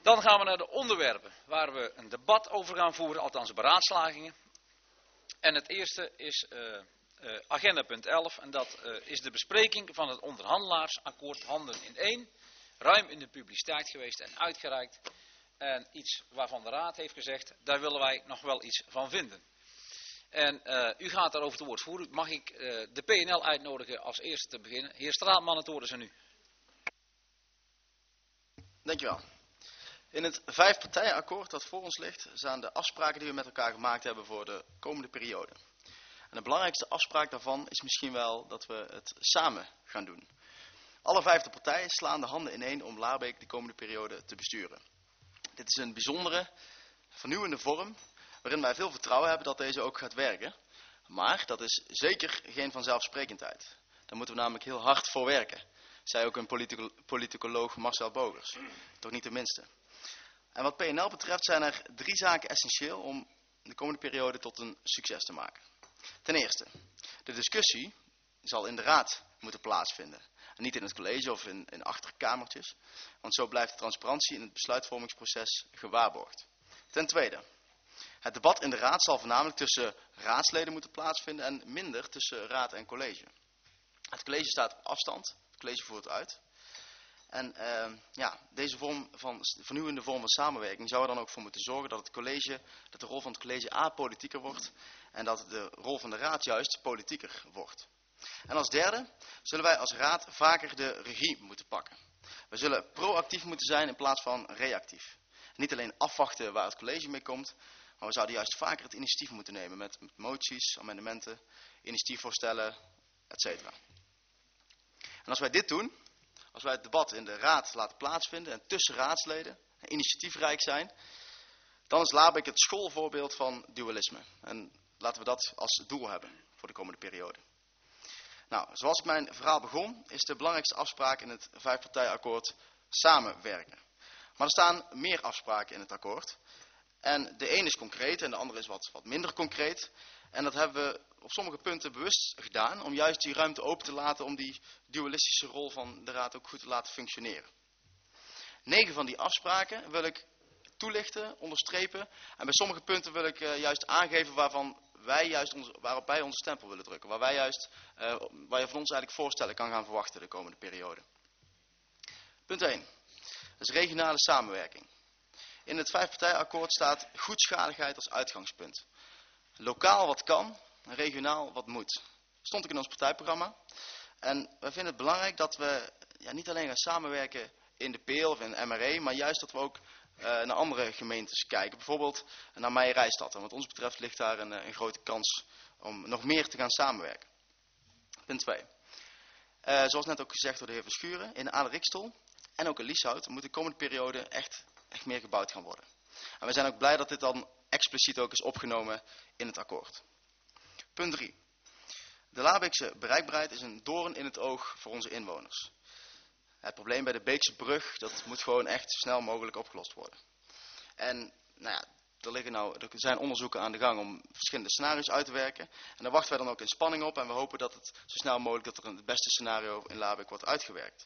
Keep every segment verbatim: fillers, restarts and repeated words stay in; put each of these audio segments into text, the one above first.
Dan gaan we naar de onderwerpen waar we een debat over gaan voeren, althans beraadslagingen. En het eerste is uh, uh, agenda punt elf en dat uh, is de bespreking van het onderhandelaarsakkoord Handen in één. Ruim in de publiciteit geweest en uitgereikt. En iets waarvan de Raad heeft gezegd, daar willen wij nog wel iets van vinden. En uh, u gaat daarover te woord voeren. Mag ik uh, de P N L uitnodigen als eerste te beginnen? Heer Straatman, het woord is aan u. Dankjewel. In het vijfpartijenakkoord dat voor ons ligt, staan de afspraken die we met elkaar gemaakt hebben voor de komende periode. En de belangrijkste afspraak daarvan is misschien wel dat we het samen gaan doen. Alle vijfde partijen slaan de handen ineen om Laarbeek de komende periode te besturen. Dit is een bijzondere, vernieuwende vorm, waarin wij veel vertrouwen hebben dat deze ook gaat werken. Maar dat is zeker geen vanzelfsprekendheid. Daar moeten we namelijk heel hard voor werken. Zei ook een politico politicoloog Marcel Bogers. Toch niet de minste. En wat P N L betreft zijn er drie zaken essentieel om de komende periode tot een succes te maken. Ten eerste, de discussie zal in de Raad moeten plaatsvinden. En niet in het college of in, in achterkamertjes. Want zo blijft de transparantie in het besluitvormingsproces gewaarborgd. Ten tweede, het debat in de Raad zal voornamelijk tussen raadsleden moeten plaatsvinden en minder tussen Raad en college. Het college staat op afstand, het college voert het uit. En uh, ja, deze vorm van vernieuwende vorm van samenwerking zou er dan ook voor moeten zorgen dat het college, dat de rol van het college apolitieker wordt en dat de rol van de Raad juist politieker wordt. En als derde zullen wij als Raad vaker de regie moeten pakken. We zullen proactief moeten zijn in plaats van reactief. Niet alleen afwachten waar het college mee komt, maar we zouden juist vaker het initiatief moeten nemen met, met moties, amendementen, initiatiefvoorstellen, et cetera. En als wij dit doen, als wij het debat in de Raad laten plaatsvinden en tussen raadsleden initiatiefrijk zijn, dan is Laarbeek het schoolvoorbeeld van dualisme. En laten we dat als doel hebben voor de komende periode. Nou, zoals ik mijn verhaal begon, is de belangrijkste afspraak in het vijfpartijenakkoord samenwerken. Maar er staan meer afspraken in het akkoord. En de een is concreet en de andere is wat, wat minder concreet. En dat hebben we op sommige punten bewust gedaan om juist die ruimte open te laten om die dualistische rol van de Raad ook goed te laten functioneren. Negen van die afspraken wil ik toelichten, onderstrepen. En bij sommige punten wil ik uh, juist aangeven waarvan wij juist onze, waarop wij onze stempel willen drukken. Waar wij juist, uh, waar je van ons eigenlijk voorstellen kan gaan verwachten de komende periode. Punt één. Dat is regionale samenwerking. In het vijfpartijenakkoord staat goedschaligheid als uitgangspunt. Lokaal wat kan, regionaal wat moet. Stond ook in ons partijprogramma. En wij vinden het belangrijk dat we ja, niet alleen gaan samenwerken in de P E L of in de M R E, maar juist dat we ook uh, naar andere gemeentes kijken. Bijvoorbeeld naar Meijerijstad. En wat ons betreft ligt daar een, een grote kans om nog meer te gaan samenwerken. Punt twee. Uh, zoals net ook gezegd door de heer Verschuren, in Aderikstol en ook in Lieshout moet de komende periode echt, echt meer gebouwd gaan worden. En we zijn ook blij dat dit dan expliciet ook is opgenomen in het akkoord. Punt drie. De Laarbeekse bereikbaarheid is een doorn in het oog voor onze inwoners. Het probleem bij de Beekse brug, dat moet gewoon echt zo snel mogelijk opgelost worden. En nou ja, er, liggen nou, er zijn onderzoeken aan de gang om verschillende scenario's uit te werken. En daar wachten wij dan ook in spanning op en we hopen dat het zo snel mogelijk dat er een het beste scenario in Laarbeek wordt uitgewerkt.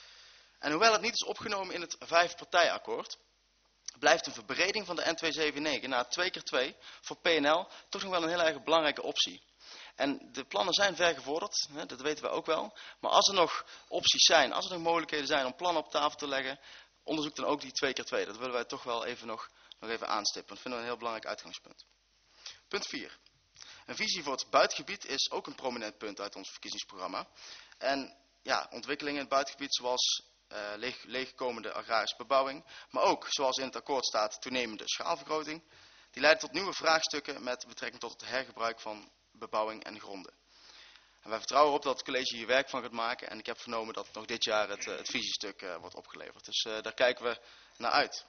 En hoewel het niet is opgenomen in het vijfpartijenakkoord, blijft een verbreding van de N tweehonderdzevenennegentig naar twee keer twee voor P N L toch nog wel een heel erg belangrijke optie. En de plannen zijn ver gevorderd, hè, dat weten we ook wel. Maar als er nog opties zijn, als er nog mogelijkheden zijn om plannen op tafel te leggen, onderzoek dan ook die twee keer twee. Dat willen wij toch wel even nog, nog even aanstippen. Dat vinden we een heel belangrijk uitgangspunt. Punt vier. Een visie voor het buitengebied is ook een prominent punt uit ons verkiezingsprogramma. En ja, ontwikkelingen in het buitengebied zoals uh, leeg, leegkomende agrarische bebouwing, maar ook, zoals in het akkoord staat, toenemende schaalvergroting, die leiden tot nieuwe vraagstukken met betrekking tot het hergebruik van bebouwing en gronden. En wij vertrouwen erop dat het college hier werk van gaat maken en ik heb vernomen dat nog dit jaar het, uh, het visiestuk uh, wordt opgeleverd. Dus uh, daar kijken we naar uit.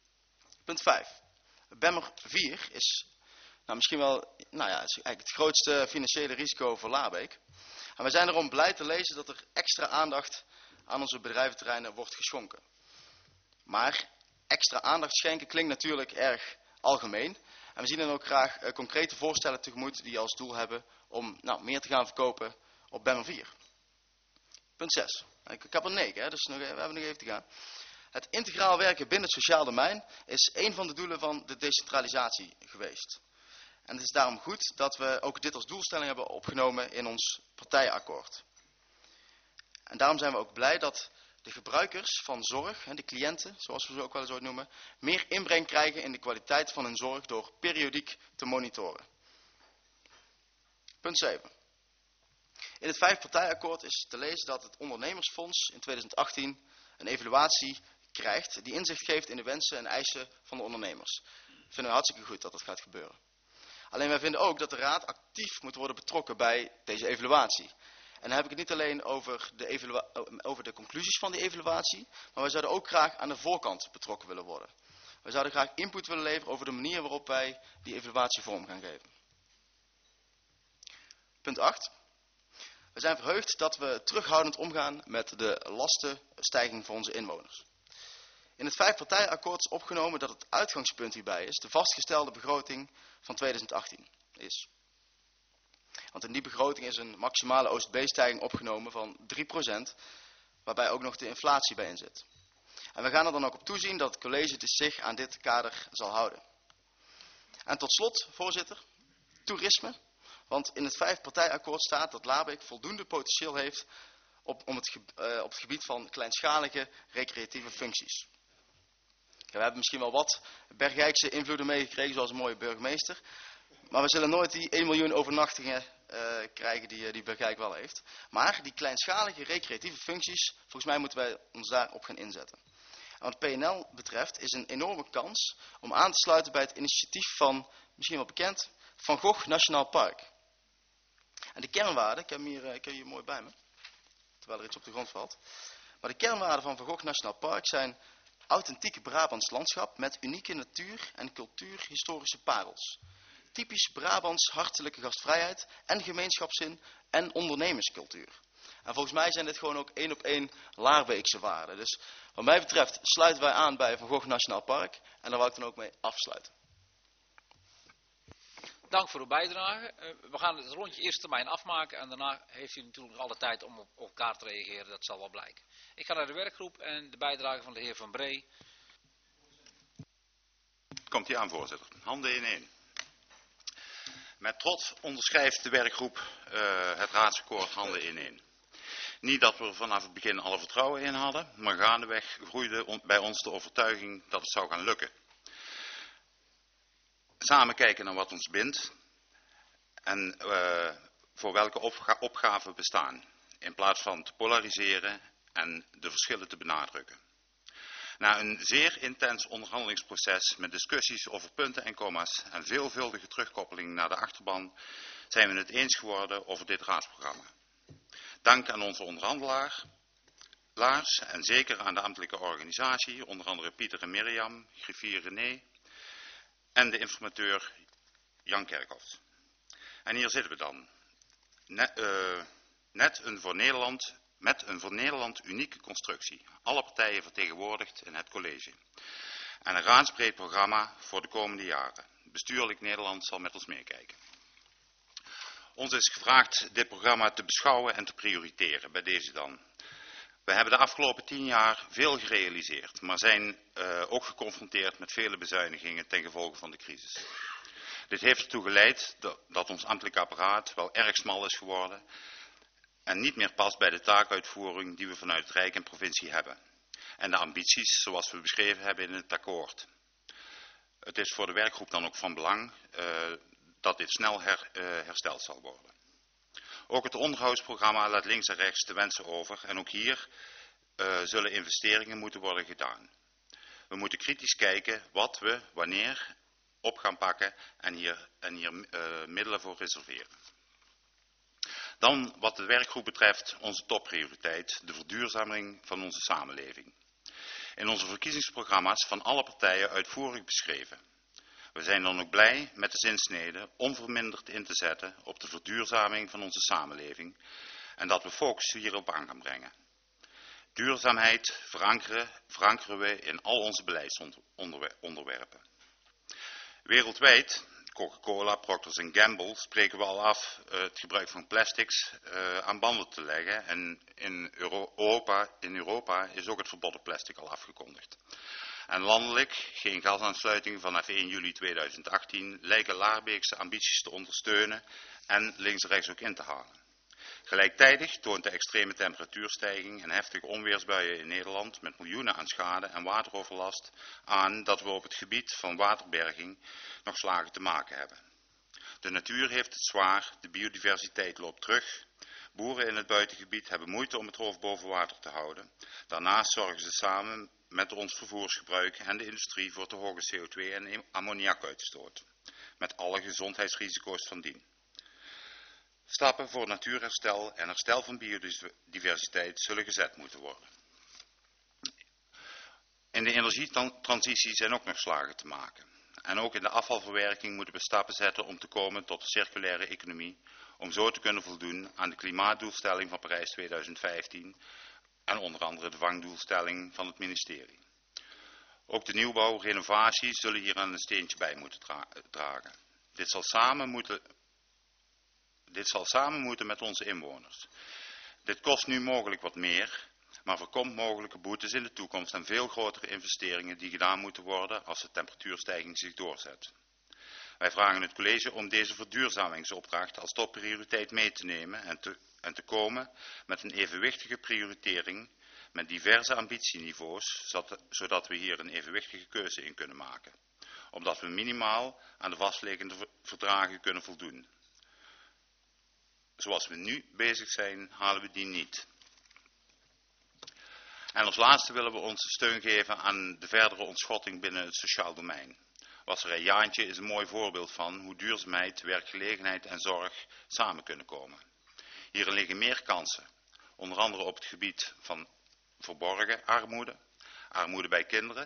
Punt vijf. Bemmer vier is nou, misschien wel nou ja, is eigenlijk het grootste financiële risico voor Laarbeek. En wij zijn erom blij te lezen dat er extra aandacht aan onze bedrijventerreinen wordt geschonken. Maar extra aandacht schenken klinkt natuurlijk erg algemeen. En we zien dan ook graag uh, concrete voorstellen tegemoet die als doel hebben om nou, meer te gaan verkopen op Bemmer vier. Punt zes. Ik, ik heb er negen, hè, dus nog, we hebben nog even te gaan. Het integraal werken binnen het sociaal domein is een van de doelen van de decentralisatie geweest. En het is daarom goed dat we ook dit als doelstelling hebben opgenomen in ons partijakkoord. En daarom zijn we ook blij dat de gebruikers van zorg, de cliënten, zoals we ze ook wel eens ooit noemen, meer inbreng krijgen in de kwaliteit van hun zorg door periodiek te monitoren. Punt zeven. In het vijfpartijakkoord is te lezen dat het ondernemersfonds in tweeduizend achttien een evaluatie krijgt die inzicht geeft in de wensen en eisen van de ondernemers. Dat vinden we hartstikke goed dat dat gaat gebeuren. Alleen wij vinden ook dat de Raad actief moet worden betrokken bij deze evaluatie. En dan heb ik het niet alleen over de, evalua- over de conclusies van die evaluatie, maar wij zouden ook graag aan de voorkant betrokken willen worden. Wij zouden graag input willen leveren over de manier waarop wij die evaluatie vorm gaan geven. Punt acht. We zijn verheugd dat we terughoudend omgaan met de lastenstijging voor onze inwoners. In het vijfpartijakkoord is opgenomen dat het uitgangspunt hierbij is de vastgestelde begroting van tweeduizend achttien is. Want in die begroting is een maximale O S B-stijging opgenomen van drie procent, waarbij ook nog de inflatie bij in zit. En we gaan er dan ook op toezien dat het college dus zich aan dit kader zal houden. En tot slot, voorzitter, toerisme. Want in het vijfpartijakkoord staat dat Labeek voldoende potentieel heeft op, om het, uh, op het gebied van kleinschalige recreatieve functies. Ja, we hebben misschien wel wat Bergijkse invloeden meegekregen, zoals een mooie burgemeester. Maar we zullen nooit die één miljoen overnachtingen uh, krijgen die, die Bergijk wel heeft. Maar die kleinschalige recreatieve functies, volgens mij moeten wij ons daarop gaan inzetten. En wat P N L betreft is een enorme kans om aan te sluiten bij het initiatief van, misschien wel bekend, Van Gogh Nationaal Park. En de kernwaarden, ik heb hem hier, ik heb hem hier mooi bij me, terwijl er iets op de grond valt. Maar de kernwaarden van Van Gogh Nationaal Park zijn authentieke Brabants landschap met unieke natuur- en cultuurhistorische parels. Typisch Brabants hartelijke gastvrijheid en gemeenschapszin en ondernemerscultuur. En volgens mij zijn dit gewoon ook één op één Laarbeekse waarden. Dus wat mij betreft sluiten wij aan bij Van Gogh Nationaal Park en daar wil ik dan ook mee afsluiten. Dank voor uw bijdrage. Uh, we gaan het rondje eerste termijn afmaken en daarna heeft u natuurlijk nog alle tijd om op, op elkaar te reageren. Dat zal wel blijken. Ik ga naar de werkgroep en de bijdrage van de heer Van Bree. Komt ie aan, voorzitter. Handen in één. Met trots onderschrijft de werkgroep uh, het raadsakkoord handen in één. Niet dat we er vanaf het begin alle vertrouwen in hadden, maar gaandeweg groeide on, bij ons de overtuiging dat het zou gaan lukken. Samen kijken naar wat ons bindt en uh, voor welke opga opgaven we staan, in plaats van te polariseren en de verschillen te benadrukken. Na een zeer intens onderhandelingsproces met discussies over punten en comma's en veelvuldige terugkoppeling naar de achterban, zijn we het eens geworden over dit raadsprogramma. Dank aan onze onderhandelaar, Laars en zeker aan de ambtelijke organisatie, onder andere Pieter en Mirjam, griffier René en de informateur Jan Kerkhoff. En hier zitten we dan. Net, uh, net een voor Nederland, met een voor Nederland unieke constructie. Alle partijen vertegenwoordigd in het college. En een raadsbreed programma voor de komende jaren. Bestuurlijk Nederland zal met ons meekijken. Ons is gevraagd dit programma te beschouwen en te prioriteren. Bij deze dan. We hebben de afgelopen tien jaar veel gerealiseerd, maar zijn uh, ook geconfronteerd met vele bezuinigingen ten gevolge van de crisis. Dit heeft ertoe geleid dat ons ambtelijk apparaat wel erg smal is geworden en niet meer past bij de taakuitvoering die we vanuit het Rijk en provincie hebben. En de ambities zoals we beschreven hebben in het akkoord. Het is voor de werkgroep dan ook van belang uh, dat dit snel her, uh, hersteld zal worden. Ook het onderhoudsprogramma laat links en rechts de wensen over en ook hier uh, zullen investeringen moeten worden gedaan. We moeten kritisch kijken wat we wanneer op gaan pakken en hier, en hier uh, middelen voor reserveren. Dan wat de werkgroep betreft onze topprioriteit, de verduurzaming van onze samenleving. In onze verkiezingsprogramma's van alle partijen uitvoerig beschreven. We zijn dan ook blij met de zinsnede onverminderd in te zetten op de verduurzaming van onze samenleving en dat we focus hierop aan gaan brengen. Duurzaamheid verankeren, verankeren we in al onze beleidsonderwerpen. Wereldwijd Coca-Cola, Procter en Gamble spreken we al af uh, het gebruik van plastics uh, aan banden te leggen. En in Europa, in Europa is ook het verbod op plastic al afgekondigd. En landelijk geen gasaansluitingen vanaf één juli tweeduizend achttien lijken Laarbeekse ambities te ondersteunen en links en rechts ook in te halen. Gelijktijdig toont de extreme temperatuurstijging en heftige onweersbuien in Nederland met miljoenen aan schade en wateroverlast aan dat we op het gebied van waterberging nog slagen te maken hebben. De natuur heeft het zwaar, de biodiversiteit loopt terug. Boeren in het buitengebied hebben moeite om het hoofd boven water te houden. Daarnaast zorgen ze samen met ons vervoersgebruik en de industrie voor te hoge C O twee en ammoniakuitstoot, met alle gezondheidsrisico's van dien. Stappen voor natuurherstel en herstel van biodiversiteit zullen gezet moeten worden. In de energietransitie zijn ook nog slagen te maken. En ook in de afvalverwerking moeten we stappen zetten om te komen tot de circulaire economie, om zo te kunnen voldoen aan de klimaatdoelstelling van Parijs tweeduizend vijftien en onder andere de vangdoelstelling van het ministerie. Ook de nieuwbouw, renovatie zullen hier aan een steentje bij moeten dra dragen. Dit zal samen moeten... Dit zal samen moeten met onze inwoners. Dit kost nu mogelijk wat meer, maar voorkomt mogelijke boetes in de toekomst en veel grotere investeringen die gedaan moeten worden als de temperatuurstijging zich doorzet. Wij vragen het college om deze verduurzamingsopdracht als topprioriteit mee te nemen en te, en te komen met een evenwichtige prioritering met diverse ambitieniveaus, zodat, zodat we hier een evenwichtige keuze in kunnen maken. Omdat we minimaal aan de vastliggende verdragen kunnen voldoen. Zoals we nu bezig zijn, halen we die niet. En als laatste willen we onze steun geven aan de verdere ontschotting binnen het sociaal domein. Wasserij Jaantje is een mooi voorbeeld van hoe duurzaamheid, werkgelegenheid en zorg samen kunnen komen. Hierin liggen meer kansen, onder andere op het gebied van verborgen armoede, armoede bij kinderen.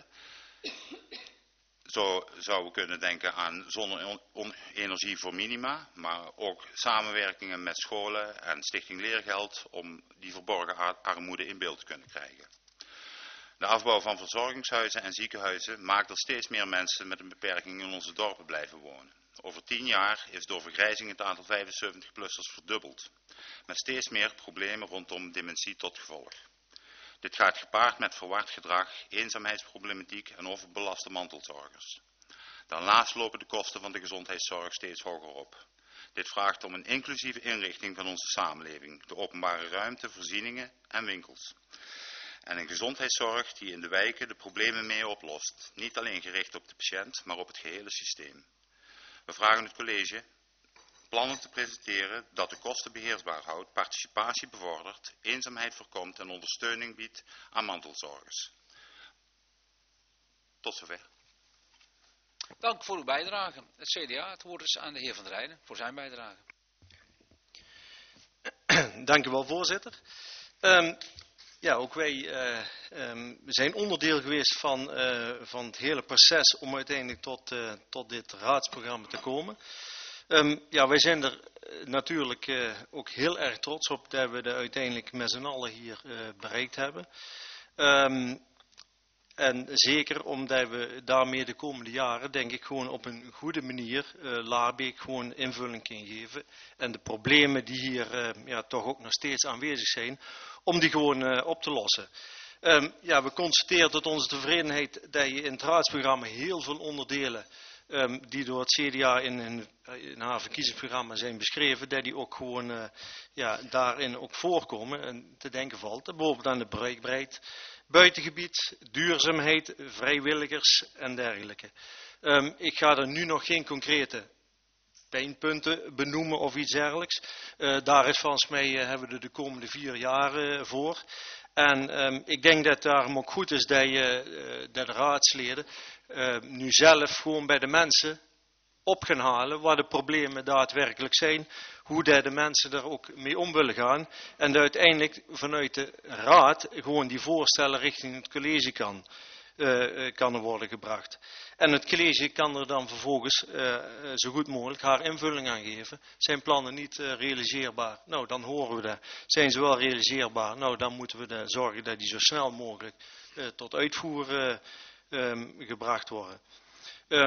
Zo zouden we kunnen denken aan zonne-energie voor minima, maar ook samenwerkingen met scholen en Stichting Leergeld om die verborgen armoede in beeld te kunnen krijgen. De afbouw van verzorgingshuizen en ziekenhuizen maakt dat steeds meer mensen met een beperking in onze dorpen blijven wonen. Over tien jaar is door vergrijzing het aantal vijfenzeventig-plussers verdubbeld, met steeds meer problemen rondom dementie tot gevolg. Dit gaat gepaard met verward gedrag, eenzaamheidsproblematiek en overbelaste mantelzorgers. Daarnaast lopen de kosten van de gezondheidszorg steeds hoger op. Dit vraagt om een inclusieve inrichting van onze samenleving, de openbare ruimte, voorzieningen en winkels. En een gezondheidszorg die in de wijken de problemen mee oplost, niet alleen gericht op de patiënt, maar op het gehele systeem. We vragen het college plannen te presenteren dat de kosten beheersbaar houdt, participatie bevordert, eenzaamheid voorkomt en ondersteuning biedt aan mantelzorgers. Tot zover. Dank voor uw bijdrage. Het C D A, het woord is aan de heer Van der Rijden voor zijn bijdrage. Dank u wel, voorzitter. Um, ja, ook wij uh, um, zijn onderdeel geweest van, uh, van het hele proces om uiteindelijk tot, uh, tot dit raadsprogramma te komen. Um, ja, wij zijn er natuurlijk uh, ook heel erg trots op dat we dat uiteindelijk met z'n allen hier uh, bereikt hebben. Um, en zeker omdat we daarmee de komende jaren, denk ik, gewoon op een goede manier uh, Laarbeek gewoon invulling kunnen geven. En de problemen die hier uh, ja, toch ook nog steeds aanwezig zijn, om die gewoon uh, op te lossen. Um, ja, we constateren tot onze tevredenheid dat je in het raadsprogramma heel veel onderdelen Um, die door het C D A in, in, in haar verkiezingsprogramma zijn beschreven, dat die ook gewoon uh, ja, daarin ook voorkomen en te denken valt. Bijvoorbeeld aan de bereikbaarheid, buitengebied, duurzaamheid, vrijwilligers en dergelijke. Um, ik ga er nu nog geen concrete pijnpunten benoemen of iets dergelijks. Uh, daar is volgens mij uh, hebben we er de komende vier jaar uh, voor. En um, ik denk dat het daarom ook goed is dat, je, uh, dat de raadsleden uh, nu zelf gewoon bij de mensen op gaan halen waar de problemen daadwerkelijk zijn, hoe dat de mensen er ook mee om willen gaan en dat uiteindelijk vanuit de raad gewoon die voorstellen richting het college kan, uh, kan worden gebracht. En het college kan er dan vervolgens uh, zo goed mogelijk haar invulling aan geven. Zijn plannen niet uh, realiseerbaar? Nou, dan horen we dat. Zijn ze wel realiseerbaar? Nou, dan moeten we de zorgen dat die zo snel mogelijk uh, tot uitvoer uh, um, gebracht worden. Um,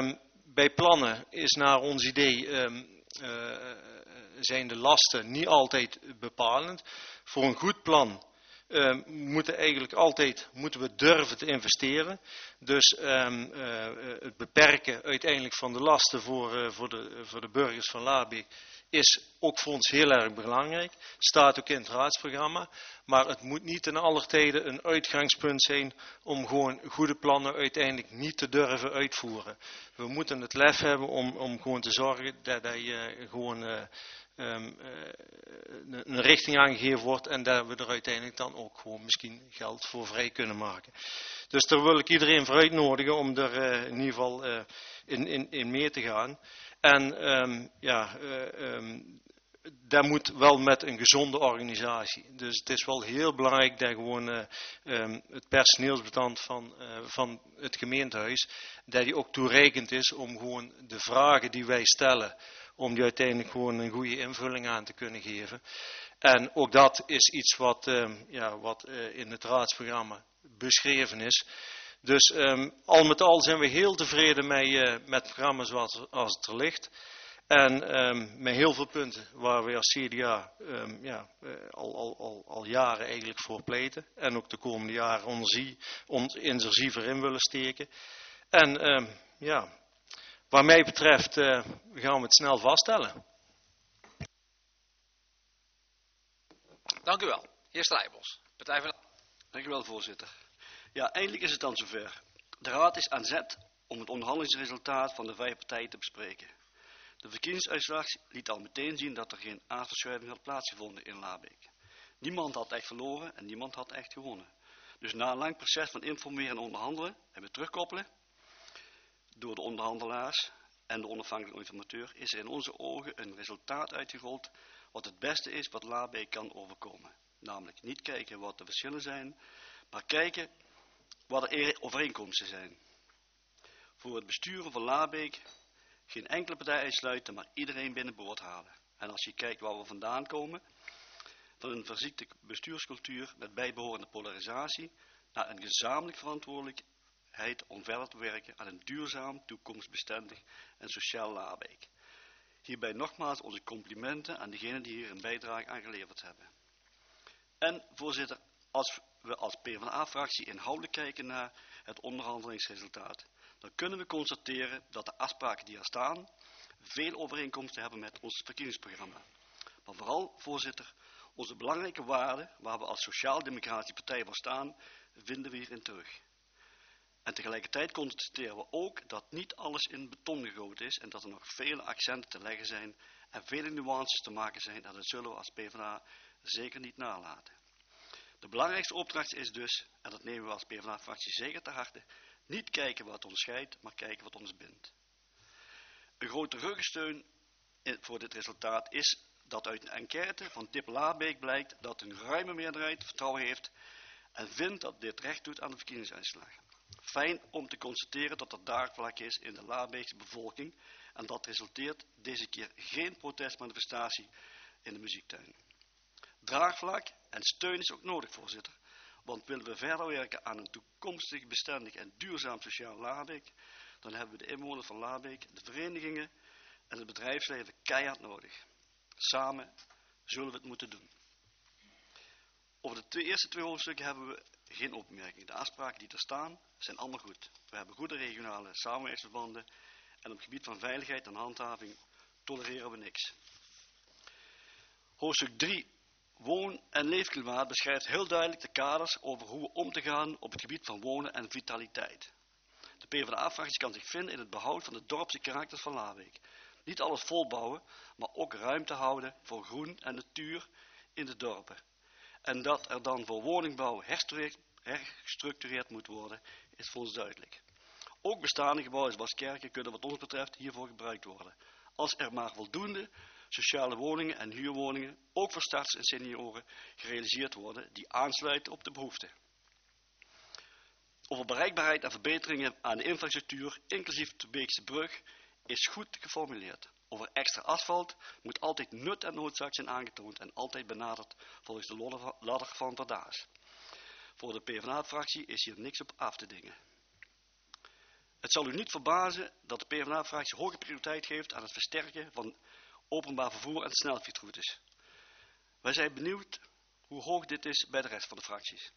bij plannen is naar ons idee, um, uh, zijn de lasten niet altijd bepalend. Voor een goed plan uh, moeten eigenlijk altijd moeten we durven te investeren. Dus um, uh, het beperken uiteindelijk van de lasten voor, uh, voor, de, voor de burgers van Laarbeek is ook voor ons heel erg belangrijk. Staat ook in het raadsprogramma. Maar het moet niet in aller tijden een uitgangspunt zijn om gewoon goede plannen uiteindelijk niet te durven uitvoeren. We moeten het lef hebben om, om gewoon te zorgen dat hij uh, gewoon uh, um, uh, een richting aangegeven wordt en dat we er uiteindelijk dan ook gewoon misschien geld voor vrij kunnen maken. Dus daar wil ik iedereen voor uitnodigen om er uh, in ieder geval uh, in, in, in mee te gaan. En um, ja, uh, um, dat moet wel met een gezonde organisatie. Dus het is wel heel belangrijk dat gewoon uh, um, het personeelsbestand van, uh, van het gemeentehuis, dat die ook toereikend is om gewoon de vragen die wij stellen, om die uiteindelijk gewoon een goede invulling aan te kunnen geven. En ook dat is iets wat, um, ja, wat uh, in het raadsprogramma beschreven is. Dus um, al met al zijn we heel tevreden met, uh, met het programma zoals als het er ligt. En um, met heel veel punten waar we als C D A um, ja, uh, al, al, al, al jaren eigenlijk voor pleiten. En ook de komende jaren ons intensiever in willen steken. En um, ja, wat mij betreft uh, gaan we het snel vaststellen. Dank u wel. Heer Strijbos, Partij van... Dank u wel, voorzitter. Ja, eindelijk is het dan zover. De Raad is aan zet om het onderhandelingsresultaat van de vijf partijen te bespreken. De verkiezingsuitslag liet al meteen zien dat er geen aardverschuiving had plaatsgevonden in Laarbeek. Niemand had echt verloren en niemand had echt gewonnen. Dus na een lang proces van informeren en onderhandelen en weer terugkoppelen door de onderhandelaars en de onafhankelijke informateur is er in onze ogen een resultaat uitgerold wat het beste is wat Laarbeek kan overkomen. Namelijk niet kijken wat de verschillen zijn, maar kijken wat er overeenkomsten zijn. Voor het besturen van Laarbeek geen enkele partij uitsluiten, maar iedereen binnenboord halen. En als je kijkt waar we vandaan komen, van een verziekte bestuurscultuur met bijbehorende polarisatie, naar een gezamenlijke verantwoordelijkheid om verder te werken aan een duurzaam, toekomstbestendig en sociaal Laarbeek. Hierbij nogmaals onze complimenten aan degenen die hier een bijdrage aan geleverd hebben. En voorzitter, als we als PvdA-fractie inhoudelijk kijken naar het onderhandelingsresultaat, dan kunnen we constateren dat de afspraken die er staan veel overeenkomsten hebben met ons verkiezingsprogramma. Maar vooral, voorzitter, onze belangrijke waarden, waar we als Sociaal-Democratische Partij voor staan, vinden we hierin terug. En tegelijkertijd constateren we ook dat niet alles in beton gegoten is en dat er nog vele accenten te leggen zijn en vele nuances te maken zijn, en dat zullen we als PvdA zeker niet nalaten. De belangrijkste opdracht is dus, en dat nemen we als PvdA-fractie zeker te harte, niet kijken wat ons scheidt, maar kijken wat ons bindt. Een grote ruggensteun voor dit resultaat is dat uit een enquête van Tip Laarbeek blijkt dat een ruime meerderheid vertrouwen heeft en vindt dat dit recht doet aan de verkiezingsuitslag. Fijn om te constateren dat er draagvlak is in de Laarbeekse bevolking en dat resulteert deze keer geen protestmanifestatie in de muziektuin. Draagvlak en steun is ook nodig, voorzitter, want willen we verder werken aan een toekomstig bestendig en duurzaam sociaal Laarbeek, dan hebben we de inwoners van Laarbeek, de verenigingen en het bedrijfsleven keihard nodig. Samen zullen we het moeten doen. Over de twee, eerste twee hoofdstukken hebben we geen opmerking. De afspraken die er staan zijn allemaal goed. We hebben goede regionale samenwerkingsverbanden en op het gebied van veiligheid en handhaving tolereren we niks. Hoofdstuk drie, woon- en leefklimaat, beschrijft heel duidelijk de kaders over hoe we om te gaan op het gebied van wonen en vitaliteit. De PvdA-fractie kan zich vinden in het behoud van de dorpse karakters van Laarbeek. Niet alles volbouwen, maar ook ruimte houden voor groen en natuur in de dorpen. En dat er dan voor woningbouw hergestructureerd moet worden, is voor ons duidelijk. Ook bestaande gebouwen zoals kerken kunnen wat ons betreft hiervoor gebruikt worden. Als er maar voldoende sociale woningen en huurwoningen, ook voor starters en senioren, gerealiseerd worden die aansluiten op de behoeften. Over bereikbaarheid en verbeteringen aan de infrastructuur, inclusief de Beekse brug, is goed geformuleerd. Over extra asfalt moet altijd nut en noodzaak zijn aangetoond en altijd benaderd volgens de ladder van Verdaas. Voor de PvdA-fractie is hier niks op af te dingen. Het zal u niet verbazen dat de PvdA-fractie hoge prioriteit geeft aan het versterken van openbaar vervoer en snelfietsroutes. Wij zijn benieuwd hoe hoog dit is bij de rest van de fracties.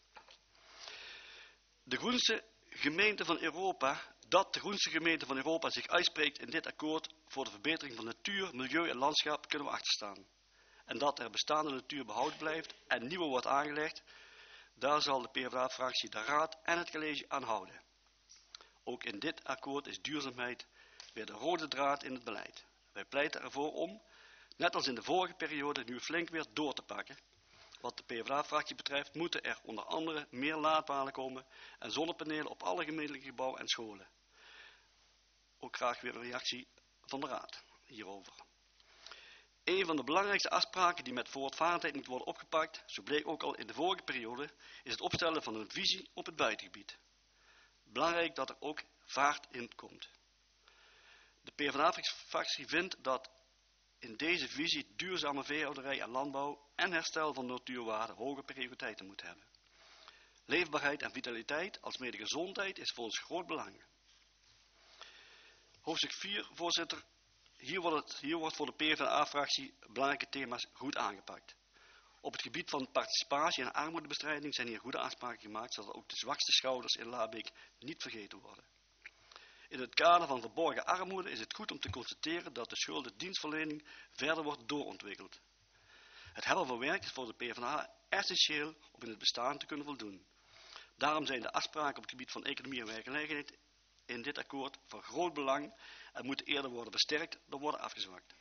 De groenste gemeente van Europa, dat de groenste gemeente van Europa zich uitspreekt in dit akkoord voor de verbetering van natuur, milieu en landschap, kunnen we achterstaan. En dat er bestaande natuur behouden blijft en nieuwe wordt aangelegd, daar zal de PvdA-fractie de Raad en het college aan houden. Ook in dit akkoord is duurzaamheid weer de rode draad in het beleid. Wij pleiten ervoor om, net als in de vorige periode, nu flink weer door te pakken. Wat de PvdA-fractie betreft moeten er onder andere meer laadpalen komen en zonnepanelen op alle gemeentelijke gebouwen en scholen. Ook graag weer een reactie van de Raad hierover. Een van de belangrijkste afspraken die met voortvarendheid moet worden opgepakt, zo bleek ook al in de vorige periode, is het opstellen van een visie op het buitengebied. Belangrijk dat er ook vaart in komt. De PvdA-fractie vindt dat in deze visie duurzame veehouderij en landbouw en herstel van natuurwaarden hoge prioriteiten moet hebben. Leefbaarheid en vitaliteit, alsmede gezondheid, is voor ons groot belang. Hoofdstuk vier, voorzitter. Hier wordt, het, hier wordt voor de PvdA-fractie belangrijke thema's goed aangepakt. Op het gebied van participatie en armoedebestrijding zijn hier goede afspraken gemaakt, zodat ook de zwakste schouders in Laarbeek niet vergeten worden. In het kader van verborgen armoede is het goed om te constateren dat de schuldendienstverlening verder wordt doorontwikkeld. Het hebben van werk is voor de PvdA essentieel om in het bestaan te kunnen voldoen. Daarom zijn de afspraken op het gebied van economie en werkgelegenheid in dit akkoord van groot belang en moeten eerder worden versterkt dan worden afgezwakt.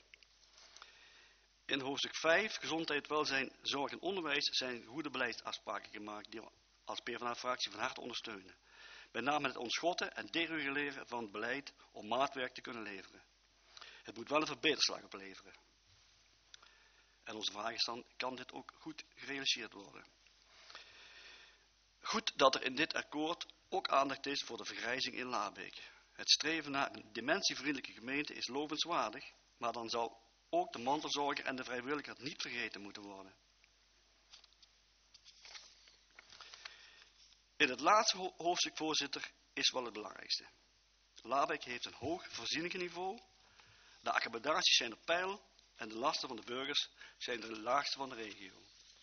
In hoofdstuk vijf, gezondheid, welzijn, zorg en onderwijs, zijn goede beleidsafspraken gemaakt die we als PvdA-fractie van harte ondersteunen. Met name het ontschotten en dereguleren van het beleid om maatwerk te kunnen leveren. Het moet wel een verbeterslag opleveren. En onze vraag is dan, kan dit ook goed gerealiseerd worden? Goed dat er in dit akkoord ook aandacht is voor de vergrijzing in Laarbeek. Het streven naar een dementievriendelijke gemeente is lovenswaardig, maar dan zal ook de mantelzorger en de vrijwilliger niet vergeten moeten worden. In het laatste hoofdstuk, voorzitter, is wel het belangrijkste. Laarbeek heeft een hoog voorzieningenniveau, de accommodaties zijn op peil en de lasten van de burgers zijn de laagste van de regio.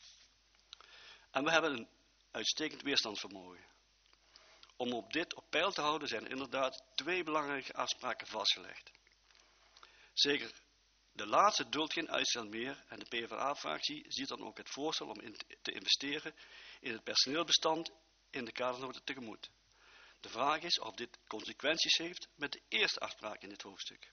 En we hebben een uitstekend weerstandsvermogen. Om op dit op peil te houden zijn er inderdaad twee belangrijke afspraken vastgelegd. Zeker de laatste duldt geen uitstel meer en de PvdA-fractie ziet dan ook het voorstel om in te investeren in het personeelbestand in de kadernota tegemoet. De vraag is of dit consequenties heeft met de eerste afspraak in dit hoofdstuk.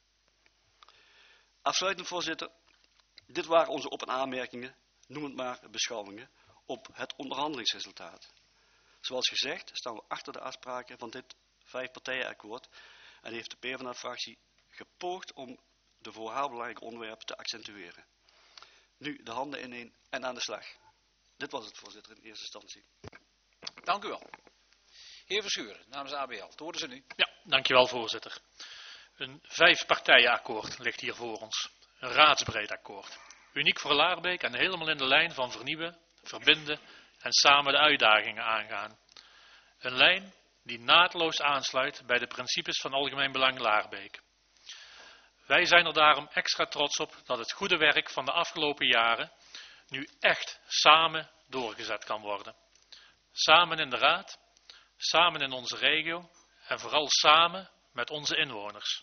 Afsluitend, voorzitter, dit waren onze op- en aanmerkingen, noem het maar beschouwingen, op het onderhandelingsresultaat. Zoals gezegd staan we achter de afspraken van dit vijfpartijenakkoord en heeft de PvdA-fractie gepoogd om de voor haar belangrijke onderwerpen te accentueren. Nu de handen ineen en aan de slag. Dit was het, voorzitter, in eerste instantie. Dank u wel. Heer Verschuren, namens A B L. Het horen ze nu. Ja, dankjewel, voorzitter. Een vijfpartijenakkoord ligt hier voor ons. Een raadsbreed akkoord. Uniek voor Laarbeek en helemaal in de lijn van vernieuwen, verbinden en samen de uitdagingen aangaan. Een lijn die naadloos aansluit bij de principes van algemeen belang Laarbeek. Wij zijn er daarom extra trots op dat het goede werk van de afgelopen jaren nu echt samen doorgezet kan worden. Samen in de raad, samen in onze regio en vooral samen met onze inwoners.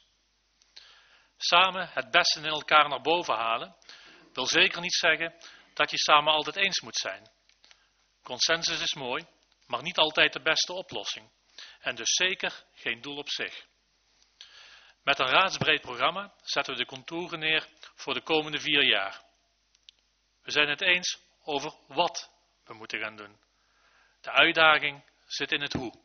Samen het beste in elkaar naar boven halen wil zeker niet zeggen dat je samen altijd eens moet zijn. Consensus is mooi, maar niet altijd de beste oplossing. En dus zeker geen doel op zich. Met een raadsbreed programma zetten we de contouren neer voor de komende vier jaar. We zijn het eens over wat we moeten gaan doen. De uitdaging zit in het hoe.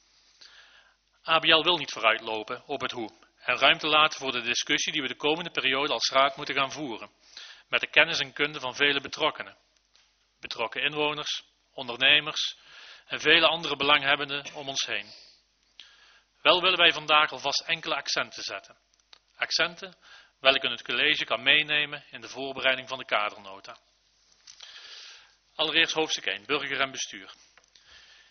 A B L wil niet vooruitlopen op het hoe en ruimte laten voor de discussie die we de komende periode als raad moeten gaan voeren. Met de kennis en kunde van vele betrokkenen. Betrokken inwoners, ondernemers en vele andere belanghebbenden om ons heen. Wel willen wij vandaag alvast enkele accenten zetten. Accenten welke het college kan meenemen in de voorbereiding van de kadernota. Allereerst hoofdstuk één, burger en bestuur.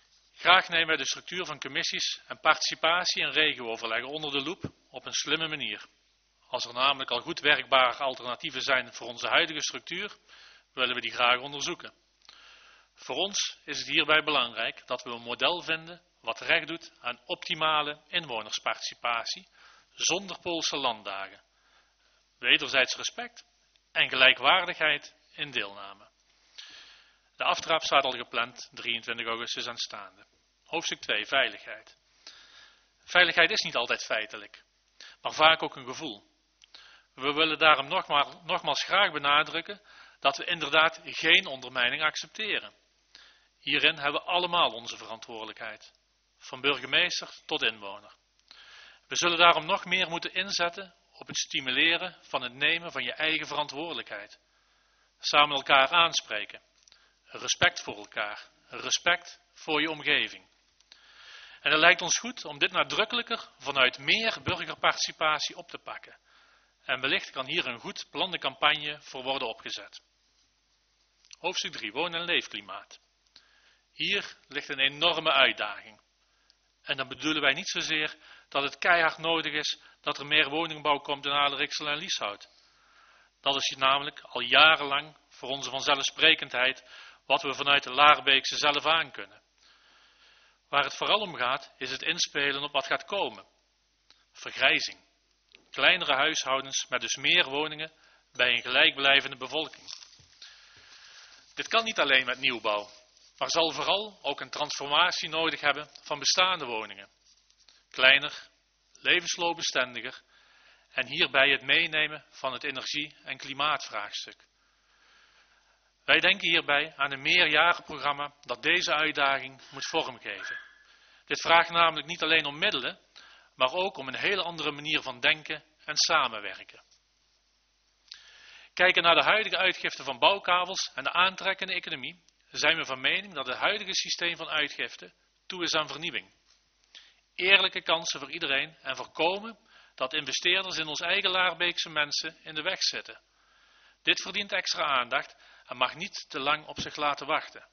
Graag nemen wij de structuur van commissies en participatie en regio-overleggen onder de loep op een slimme manier. Als er namelijk al goed werkbare alternatieven zijn voor onze huidige structuur, willen we die graag onderzoeken. Voor ons is het hierbij belangrijk dat we een model vinden wat recht doet aan optimale inwonersparticipatie zonder Poolse landdagen, wederzijds respect en gelijkwaardigheid in deelname. De aftrap staat al gepland drieëntwintig augustus aanstaande. Hoofdstuk twee, veiligheid. Veiligheid is niet altijd feitelijk, maar vaak ook een gevoel. We willen daarom nogmaals, nogmaals graag benadrukken dat we inderdaad geen ondermijning accepteren. Hierin hebben we allemaal onze verantwoordelijkheid, van burgemeester tot inwoner. We zullen daarom nog meer moeten inzetten op het stimuleren van het nemen van je eigen verantwoordelijkheid. Samen elkaar aanspreken. Respect voor elkaar. Respect voor je omgeving. En het lijkt ons goed om dit nadrukkelijker vanuit meer burgerparticipatie op te pakken. En wellicht kan hier een goed beplande campagne voor worden opgezet. Hoofdstuk drie, woon- en leefklimaat. Hier ligt een enorme uitdaging. En dan bedoelen wij niet zozeer dat het keihard nodig is dat er meer woningbouw komt in Adelriksel en Lieshout. Dat is namelijk al jarenlang voor onze vanzelfsprekendheid wat we vanuit de Laarbeekse zelf aankunnen. Waar het vooral om gaat is het inspelen op wat gaat komen. Vergrijzing. Kleinere huishoudens met dus meer woningen bij een gelijkblijvende bevolking. Dit kan niet alleen met nieuwbouw, maar zal vooral ook een transformatie nodig hebben van bestaande woningen. Kleiner, levensloopbestendiger en hierbij het meenemen van het energie- en klimaatvraagstuk. Wij denken hierbij aan een meerjarenprogramma dat deze uitdaging moet vormgeven. Dit vraagt namelijk niet alleen om middelen, maar ook om een hele andere manier van denken en samenwerken. Kijken naar de huidige uitgifte van bouwkavels en de aantrekkende economie, zijn we van mening dat het huidige systeem van uitgifte toe is aan vernieuwing. Eerlijke kansen voor iedereen en voorkomen dat investeerders in ons eigen Laarbeekse mensen in de weg zitten. Dit verdient extra aandacht en mag niet te lang op zich laten wachten.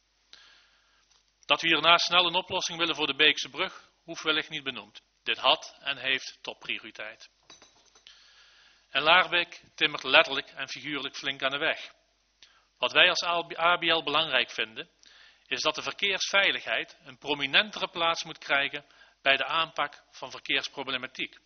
Dat we hierna snel een oplossing willen voor de Beekse brug, hoeft wellicht niet benoemd. Dit had en heeft topprioriteit. En Laarbeek timmert letterlijk en figuurlijk flink aan de weg. Wat wij als A B L belangrijk vinden, is dat de verkeersveiligheid een prominentere plaats moet krijgen bij de aanpak van verkeersproblematiek.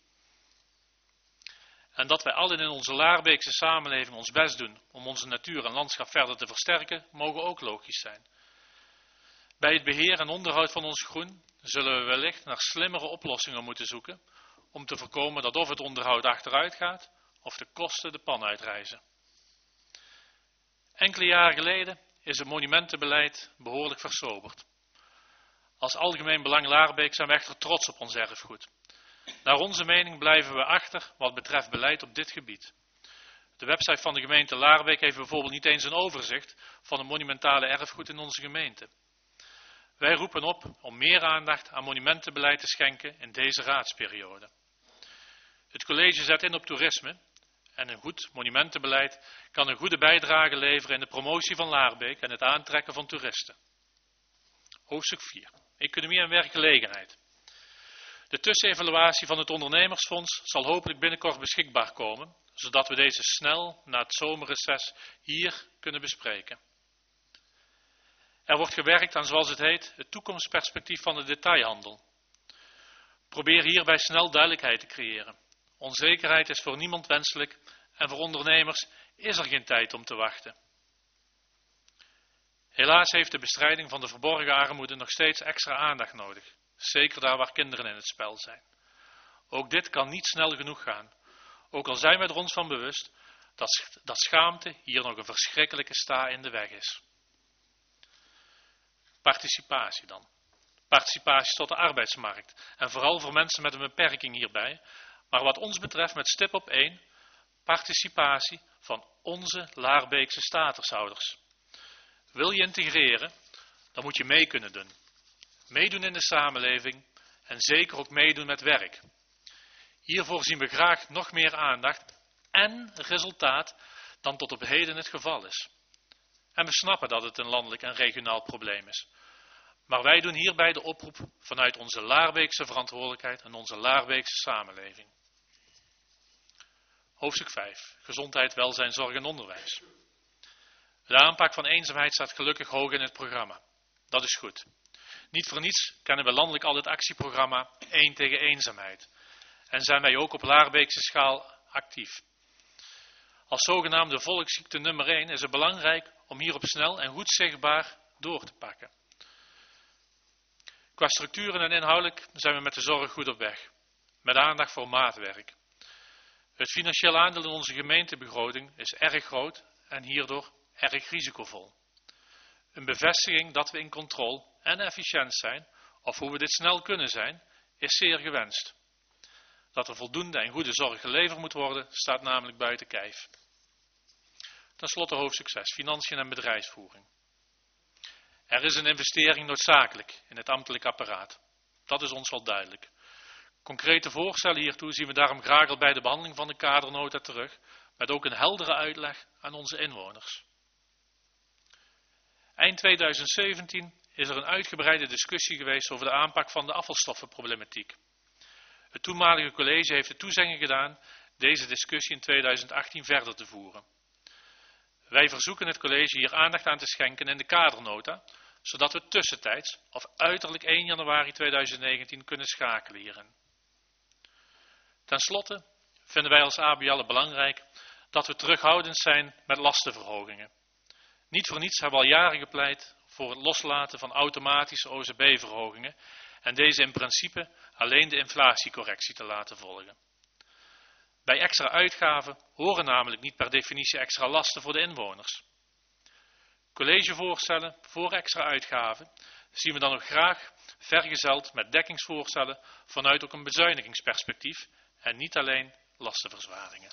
En dat wij allen in onze Laarbeekse samenleving ons best doen om onze natuur en landschap verder te versterken, mogen ook logisch zijn. Bij het beheer en onderhoud van ons groen zullen we wellicht naar slimmere oplossingen moeten zoeken om te voorkomen dat of het onderhoud achteruit gaat of de kosten de pan uitreizen. Enkele jaren geleden is het monumentenbeleid behoorlijk versoberd. Als algemeen belang Laarbeek zijn we echter trots op ons erfgoed. Naar onze mening blijven we achter wat betreft beleid op dit gebied. De website van de gemeente Laarbeek heeft bijvoorbeeld niet eens een overzicht van het monumentale erfgoed in onze gemeente. Wij roepen op om meer aandacht aan monumentenbeleid te schenken in deze raadsperiode. Het college zet in op toerisme en een goed monumentenbeleid kan een goede bijdrage leveren in de promotie van Laarbeek en het aantrekken van toeristen. Hoofdstuk vier. Economie en werkgelegenheid. De tussenevaluatie van het ondernemersfonds zal hopelijk binnenkort beschikbaar komen, zodat we deze snel na het zomerreces hier kunnen bespreken. Er wordt gewerkt aan, zoals het heet, het toekomstperspectief van de detailhandel. Probeer hierbij snel duidelijkheid te creëren. Onzekerheid is voor niemand wenselijk en voor ondernemers is er geen tijd om te wachten. Helaas heeft de bestrijding van de verborgen armoede nog steeds extra aandacht nodig. Zeker daar waar kinderen in het spel zijn. Ook dit kan niet snel genoeg gaan. Ook al zijn we er ons van bewust dat, dat schaamte hier nog een verschrikkelijke sta in de weg is. Participatie dan. Participatie tot de arbeidsmarkt. En vooral voor mensen met een beperking hierbij. Maar wat ons betreft met stip op één. Participatie van onze Laarbeekse statushouders. Wil je integreren, dan moet je mee kunnen doen. Meedoen in de samenleving en zeker ook meedoen met werk. Hiervoor zien we graag nog meer aandacht en resultaat dan tot op heden het geval is. En we snappen dat het een landelijk en regionaal probleem is. Maar wij doen hierbij de oproep vanuit onze Laarbeekse verantwoordelijkheid en onze Laarbeekse samenleving. Hoofdstuk vijf. Gezondheid, welzijn, zorg en onderwijs. De aanpak van eenzaamheid staat gelukkig hoog in het programma. Dat is goed. Niet voor niets kennen we landelijk al het actieprogramma één tegen eenzaamheid. En zijn wij ook op Laarbeekse schaal actief. Als zogenaamde volksziekte nummer één is het belangrijk om hierop snel en goed zichtbaar door te pakken. Qua structuren en inhoudelijk zijn we met de zorg goed op weg. Met aandacht voor maatwerk. Het financieel aandeel in onze gemeentebegroting is erg groot en hierdoor erg risicovol. Een bevestiging dat we in controle en efficiënt zijn, of hoe we dit snel kunnen zijn, is zeer gewenst. Dat er voldoende en goede zorg geleverd moet worden, staat namelijk buiten kijf. Ten slotte hoofdstuk zes, financiën en bedrijfsvoering. Er is een investering noodzakelijk in het ambtelijk apparaat. Dat is ons wel duidelijk. Concrete voorstellen hiertoe zien we daarom graag al bij de behandeling van de kadernota terug, met ook een heldere uitleg aan onze inwoners. Eind tweeduizend zeventien is er een uitgebreide discussie geweest over de aanpak van de afvalstoffenproblematiek. Het toenmalige college heeft de toezegging gedaan deze discussie in tweeduizend achttien verder te voeren. Wij verzoeken het college hier aandacht aan te schenken in de kadernota, zodat we tussentijds of uiterlijk één januari tweeduizend negentien kunnen schakelen hierin. Ten slotte vinden wij als A B L het belangrijk dat we terughoudend zijn met lastenverhogingen. Niet voor niets hebben we al jaren gepleit voor het loslaten van automatische O Z B-verhogingen en deze in principe alleen de inflatiecorrectie te laten volgen. Bij extra uitgaven horen namelijk niet per definitie extra lasten voor de inwoners. Collegevoorstellen voor extra uitgaven zien we dan ook graag vergezeld met dekkingsvoorstellen vanuit ook een bezuinigingsperspectief en niet alleen lastenverzwaringen.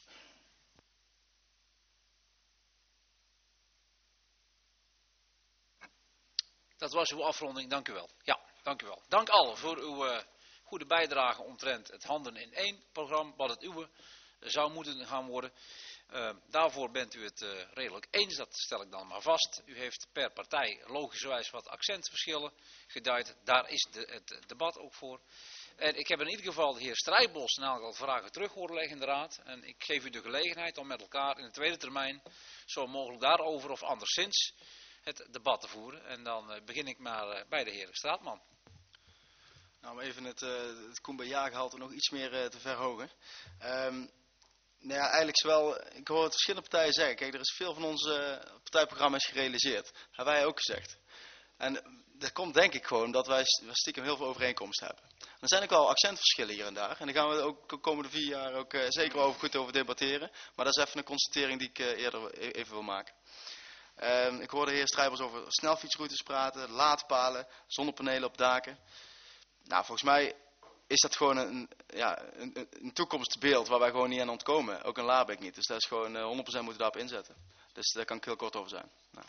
Dat was uw afronding, dank u wel. Ja, dank u wel. Dank allen voor uw uh, goede bijdrage omtrent het Handen in één programma, wat het uwe zou moeten gaan worden. Uh, daarvoor bent u het uh, redelijk eens, dat stel ik dan maar vast. U heeft per partij logischerwijs wat accentverschillen geduid. Daar is de, het debat ook voor. En ik heb in ieder geval de heer Strijbos een aantal vragen terug horen leggen in de raad. En ik geef u de gelegenheid om met elkaar in de tweede termijn zo mogelijk daarover of anderszins het debat te voeren. En dan uh, begin ik maar uh, bij de heer Straatman. Nou, om even het, uh, het Koenberg-gehalte nog iets meer uh, te verhogen. Um, nou ja, eigenlijk zowel, ik hoor het verschillende partijen zeggen. Kijk, er is veel van onze uh, partijprogramma's gerealiseerd. Dat hebben wij ook gezegd. En dat komt denk ik gewoon dat wij stiekem heel veel overeenkomsten hebben. Er zijn ook wel accentverschillen hier en daar. En daar gaan we ook de komende vier jaar ook uh, zeker over goed over debatteren. Maar dat is even een constatering die ik uh, eerder even wil maken. Um, ik hoorde de heer Strijbers over snelfietsroutes praten, laadpalen, zonnepanelen op daken. Nou, volgens mij is dat gewoon een, ja, een, een toekomstbeeld waar wij gewoon niet aan ontkomen. Ook in Laarbeek niet. Dus dat is gewoon uh, honderd procent moeten we daarop inzetten. Dus daar kan ik heel kort over zijn. Nou.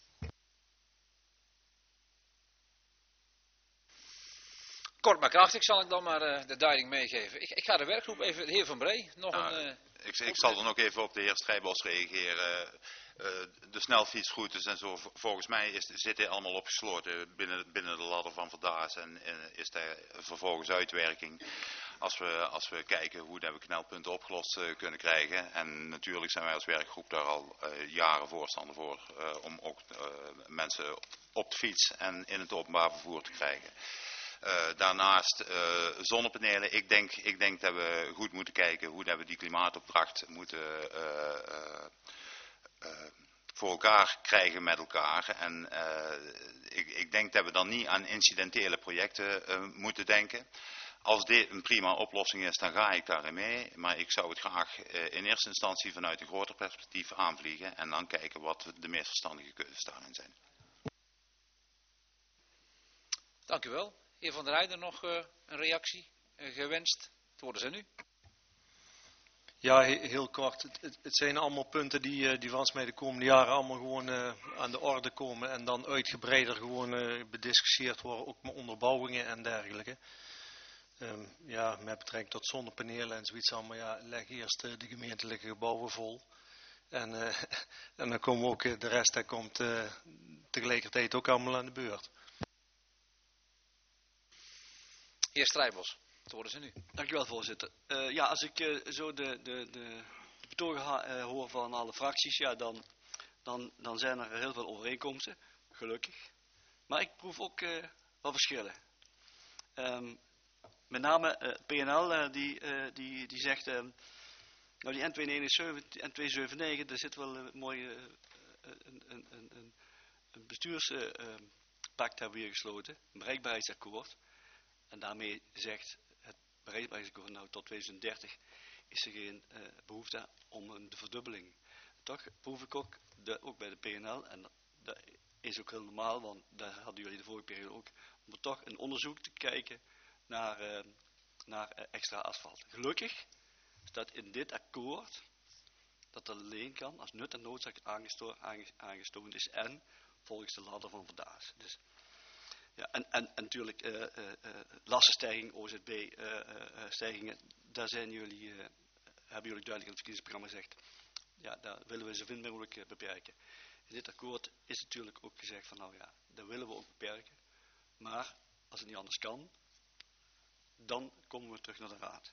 Kort maar krachtig zal ik dan maar uh, de duiding meegeven. Ik, ik ga de werkgroep even, de heer Van Bree, nog nou, een... Uh, ik, ik zal dan ook even op de heer Strijbos reageren. Uh, de snelfietsroutes en zo, volgens mij is, zit dit allemaal opgesloten binnen, binnen de ladder van Verdaas en, en is daar vervolgens uitwerking. Als we, als we kijken hoe we knelpunten opgelost uh, kunnen krijgen. En natuurlijk zijn wij als werkgroep daar al uh, jaren voorstander voor uh, om ook uh, mensen op de fiets en in het openbaar vervoer te krijgen. Uh, daarnaast uh, zonnepanelen. Ik denk, ik denk dat we goed moeten kijken hoe dat we die klimaatopdracht moeten uh, uh, uh, voor elkaar krijgen met elkaar. En uh, ik, ik denk dat we dan niet aan incidentele projecten uh, moeten denken. Als dit een prima oplossing is, dan ga ik daarin mee. Maar ik zou het graag uh, in eerste instantie vanuit een groter perspectief aanvliegen. En dan kijken wat de meest verstandige keuzes daarin zijn. Dank u wel. Heer Van der Heijden, nog uh, een reactie uh, gewenst. Het woord is aan u. Ja, he heel kort. Het, het, het zijn allemaal punten die, uh, die volgens mij de komende jaren allemaal gewoon uh, aan de orde komen. En dan uitgebreider gewoon uh, bediscussieerd worden, ook met onderbouwingen en dergelijke. Um, ja, met betrekking tot zonnepanelen en zoiets allemaal. Ja, leg eerst uh, de gemeentelijke gebouwen vol. En, uh, en dan komen ook uh, de rest, daar komt uh, tegelijkertijd ook allemaal aan de beurt. Heer Strijbos, het worden ze nu. Dankjewel, voorzitter. Uh, ja, als ik uh, zo de, de, de, de betogen uh, hoor van alle fracties, ja, dan, dan, dan zijn er heel veel overeenkomsten, gelukkig. Maar ik proef ook uh, wel verschillen. Um, met name uh, P N L, uh, die, uh, die, die zegt, uh, nou die N tweehonderdnegenenzeventig, N tweehonderdzevenennegentig, daar zit wel een mooi uh, een, een, een, een bestuurspact uh, hebben we hier gesloten, een bereikbaarheidsakkoord. En daarmee zegt het bereikbaarheidsakkoord, nou tot tweeduizend dertig is er geen uh, behoefte om een verdubbeling. Toch proef ik ook, de, ook bij de P N L, en dat, dat is ook heel normaal, want daar hadden jullie de vorige periode ook, om er toch een onderzoek te kijken naar, uh, naar uh, extra asfalt. Gelukkig staat in dit akkoord dat dat alleen kan als nut en noodzaak aangestoond is en volgens de ladder van vandaag. Dus, ja, en, en, en natuurlijk uh, uh, uh, lastenstijging, O Z B-stijgingen, uh, uh, daar zijn jullie, uh, hebben jullie duidelijk in het verkiezingsprogramma gezegd, ja, daar willen we zoveel mogelijk uh, beperken. In dit akkoord is natuurlijk ook gezegd van nou ja, dat willen we ook beperken, maar als het niet anders kan, dan komen we terug naar de raad.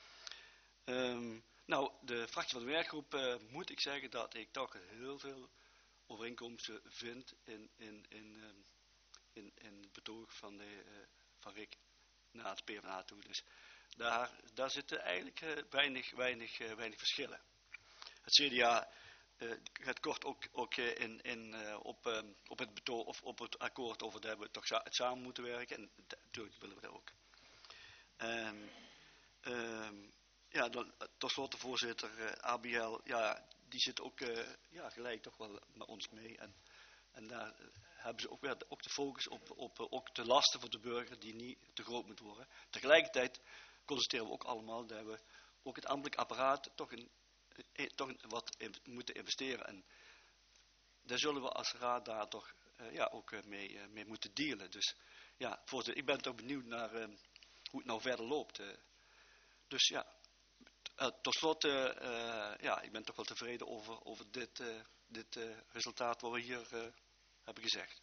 Um, nou, de fractie van de werkgroep uh, moet ik zeggen dat ik toch heel veel overeenkomsten vind in, in, in, um, in, in het betoog van, de, uh, van Rick naar het P v dA toe. Dus daar, daar zitten eigenlijk uh, weinig, weinig, uh, weinig verschillen. Het C D A uh, gaat kort ook, ook uh, in, in, uh, op, um, op, het betoog, of op het akkoord over dat we toch sa het samen moeten werken. En natuurlijk willen we dat ook. Um, um, Ja, dan, tot slot de voorzitter, uh, A B L, ja, die zit ook uh, ja, gelijk toch wel met ons mee. En, en daar uh, hebben ze ook weer de, ook de focus op, op uh, ook de lasten voor de burger die niet te groot moet worden. Tegelijkertijd constateren we ook allemaal dat we ook het ambtelijk apparaat toch, in, uh, toch in wat in, moeten investeren. En daar zullen we als raad daar toch uh, ja, ook uh, mee, uh, mee moeten dealen. Dus ja, voorzitter, ik ben toch benieuwd naar uh, hoe het nou verder loopt. Uh, dus ja. Uh, tot slot, uh, uh, ja, ik ben toch wel tevreden over, over dit, uh, dit uh, resultaat wat we hier uh, hebben gezegd.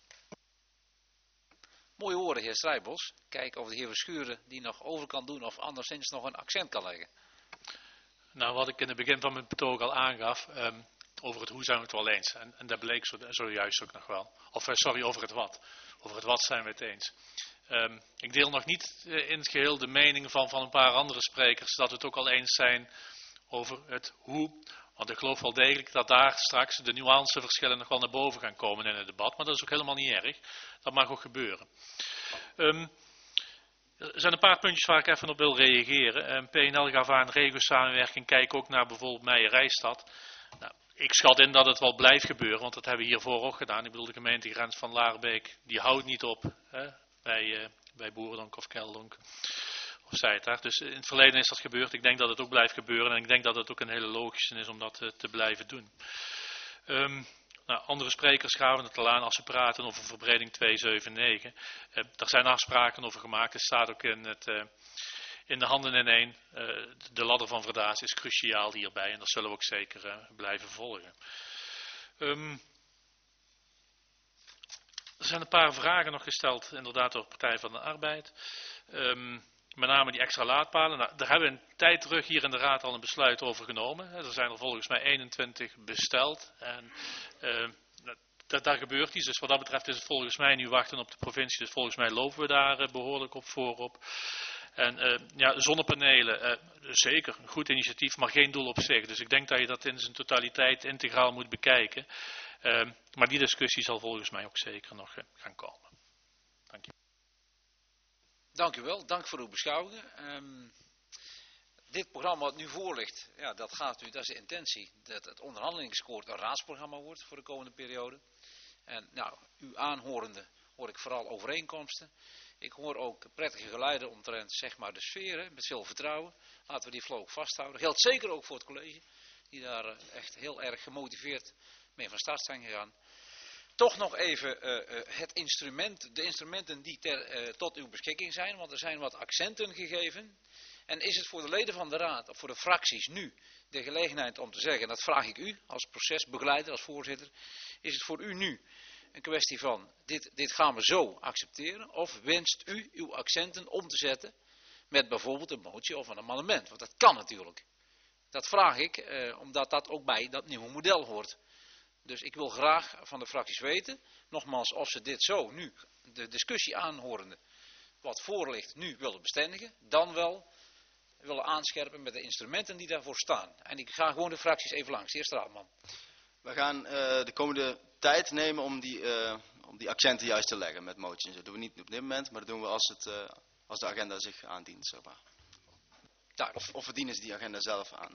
Mooie woorden, heer Strijbos. Kijk of de heer Verschuren die nog over kan doen of anderszins nog een accent kan leggen. Nou, wat ik in het begin van mijn betoog al aangaf, um, over het hoe zijn we het wel eens. En, en dat bleek zo, zojuist ook nog wel. Of uh, sorry, over het wat. Over het wat zijn we het eens. Um, ik deel nog niet uh, in het geheel de mening van, van een paar andere sprekers dat we het ook al eens zijn over het hoe. Want ik geloof wel degelijk dat daar straks de nuanceverschillen nog wel naar boven gaan komen in het debat. Maar dat is ook helemaal niet erg. Dat mag ook gebeuren. Um, er zijn een paar puntjes waar ik even op wil reageren. Um, P N L gaf aan regio-samenwerking. Kijk ook naar bijvoorbeeld Meijer-Rijstad. Nou, ik schat in dat het wel blijft gebeuren, want dat hebben we hiervoor ook gedaan. Ik bedoel, de gemeentegrens van Laarbeek, die houdt niet op hè, bij, uh, bij Boerendonk of Keldonk of Zijtaart. Dus in het verleden is dat gebeurd. Ik denk dat het ook blijft gebeuren en ik denk dat het ook een hele logische is om dat uh, te blijven doen. Um, nou, andere sprekers gaven het al aan als ze praten over verbreding tweehonderdzevenennegentig. Uh, daar zijn afspraken over gemaakt. Het staat ook in het... Uh, In de handen in één, uh, de ladder van Verdaas is cruciaal hierbij en dat zullen we ook zeker uh, blijven volgen. Um, er zijn een paar vragen nog gesteld, inderdaad door de Partij van de Arbeid. Um, met name die extra laadpalen. Nou, daar hebben we een tijd terug hier in de Raad al een besluit over genomen. Er zijn er volgens mij eenentwintig besteld en uh, dat, daar gebeurt iets. Dus wat dat betreft is het volgens mij nu wachten op de provincie. Dus volgens mij lopen we daar uh, behoorlijk op voorop. En uh, ja, zonnepanelen, uh, zeker een goed initiatief, maar geen doel op zich. Dus ik denk dat je dat in zijn totaliteit integraal moet bekijken. Uh, maar die discussie zal volgens mij ook zeker nog uh, gaan komen. Dank je. Dank u wel, dank voor uw beschouwingen. Um, dit programma wat nu voor ligt, ja, dat gaat u, dat is de intentie, dat het onderhandelingsakkoord een raadsprogramma wordt voor de komende periode. En nou, u aanhorende hoor ik vooral overeenkomsten. Ik hoor ook prettige geluiden omtrent zeg maar de sfeer, met veel vertrouwen. Laten we die flow ook vasthouden. Geldt zeker ook voor het college, die daar uh, echt heel erg gemotiveerd mee van start zijn gegaan. Toch nog even uh, uh, het instrument, de instrumenten die ter, uh, tot uw beschikking zijn, want er zijn wat accenten gegeven. En is het voor de leden van de raad, of voor de fracties nu, de gelegenheid om te zeggen, en dat vraag ik u als procesbegeleider, als voorzitter, is het voor u nu een kwestie van, dit, dit gaan we zo accepteren, of wenst u uw accenten om te zetten met bijvoorbeeld een motie of een amendement? Want dat kan natuurlijk. Dat vraag ik, eh, omdat dat ook bij dat nieuwe model hoort. Dus ik wil graag van de fracties weten, nogmaals, of ze dit zo nu, de discussie aanhorende, wat voor ligt, nu willen bestendigen, dan wel willen aanscherpen met de instrumenten die daarvoor staan. En ik ga gewoon de fracties even langs. Eerste raadman. We gaan uh, de komende tijd nemen om die, uh, om die accenten juist te leggen met moties. Dat doen we niet op dit moment, maar dat doen we als, het, uh, als de agenda zich aandient. Zeg maar. Of, of we dienen ze die agenda zelf aan.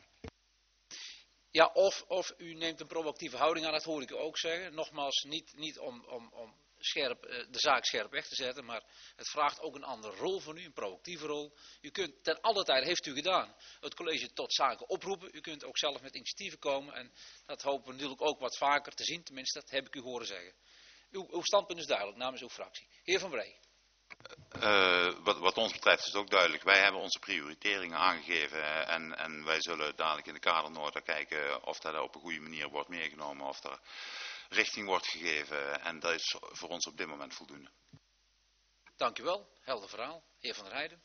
Ja, of, of u neemt een proactieve houding aan, dat hoor ik u ook zeggen. Nogmaals, niet, niet om, om, om scherp, de zaak scherp weg te zetten, maar het vraagt ook een andere rol van u, een proactieve rol. U kunt ten alle tijde, heeft u gedaan, het college tot zaken oproepen. U kunt ook zelf met initiatieven komen en dat hopen we natuurlijk ook wat vaker te zien, tenminste dat heb ik u horen zeggen. Uw, uw standpunt is duidelijk namens uw fractie. Heer Van Bree. Uh, wat, wat ons betreft is het ook duidelijk. Wij hebben onze prioriteringen aangegeven en, en wij zullen dadelijk in de kadernota kijken of dat op een goede manier wordt meegenomen, of er richting wordt gegeven. En dat is voor ons op dit moment voldoende. Dank u wel. Helder verhaal. Heer Van der Heijden.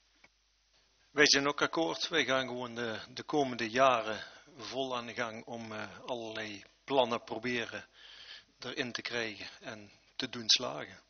Wij zijn ook akkoord. Wij gaan gewoon de, de komende jaren vol aan de gang om uh, allerlei plannen proberen erin te krijgen en te doen slagen.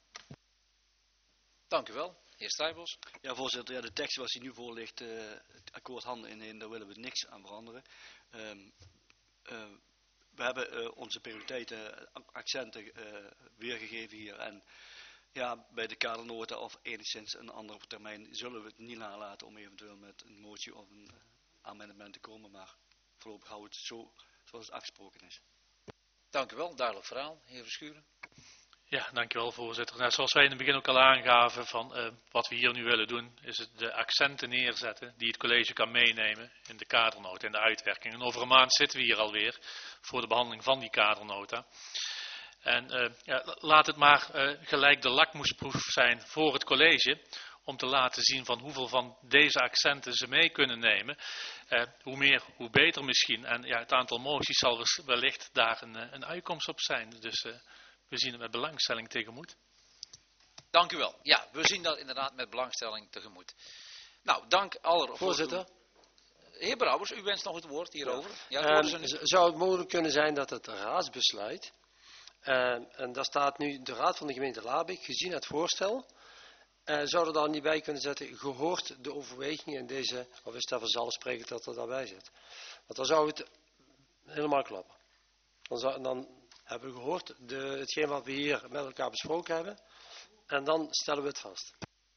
Dank u wel. Heer Strijbos. Ja, voorzitter, ja, de tekst zoals die nu voor ligt, uh, het akkoord handen in één, daar willen we niks aan veranderen. Um, uh, we hebben uh, onze prioriteiten, accenten uh, weergegeven hier. En ja, bij de kadernota of enigszins een andere termijn zullen we het niet nalaten om eventueel met een motie of een uh, amendement te komen. Maar voorlopig houden we het zo zoals het afgesproken is. Dank u wel. Duidelijk verhaal. Heer Verschuren. Ja, dankjewel voorzitter. Nou, zoals wij in het begin ook al aangaven, van uh, wat we hier nu willen doen, is het de accenten neerzetten die het college kan meenemen in de kadernota, in de uitwerking. En over een maand zitten we hier alweer voor de behandeling van die kadernota. En uh, ja, laat het maar uh, gelijk de lakmoesproef zijn voor het college, om te laten zien van hoeveel van deze accenten ze mee kunnen nemen. Uh, hoe meer, hoe beter misschien. En ja, het aantal moties zal wellicht daar een, een uitkomst op zijn. Dus uh, we zien het met belangstelling tegemoet. Dank u wel. Ja, we zien dat inderdaad met belangstelling tegemoet. Nou, dank aller... Voorzitter. Voor Heer Brouwers, u wenst nog het woord hierover. Ja, ja, um, zou het mogelijk kunnen zijn dat het raadsbesluit, uh, en daar staat nu de Raad van de gemeente Laarbeek, gezien het voorstel, uh, zou er dan niet bij kunnen zetten, gehoord de overwegingen in deze, of is dat vanzelfsprekend dat er daarbij zit. Want dan zou het helemaal klappen. Dan, zou, dan hebben we gehoord de, hetgeen wat we hier met elkaar besproken hebben, en dan stellen we het vast.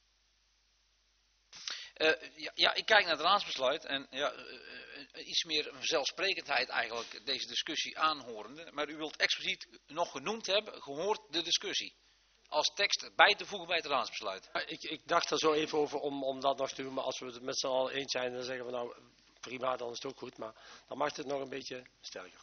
Uh, ja, ja, ik kijk naar het raadsbesluit en ja, uh, uh, iets meer vanzelfsprekendheid eigenlijk deze discussie aanhorende. Maar u wilt expliciet nog genoemd hebben, gehoord de discussie. Als tekst bij te voegen bij het raadsbesluit. Ik, ik dacht er zo even over om, om dat nog te doen, maar als we het met z'n allen eens zijn, dan zeggen we nou prima, dan is het ook goed. Maar dan mag het nog een beetje sterker.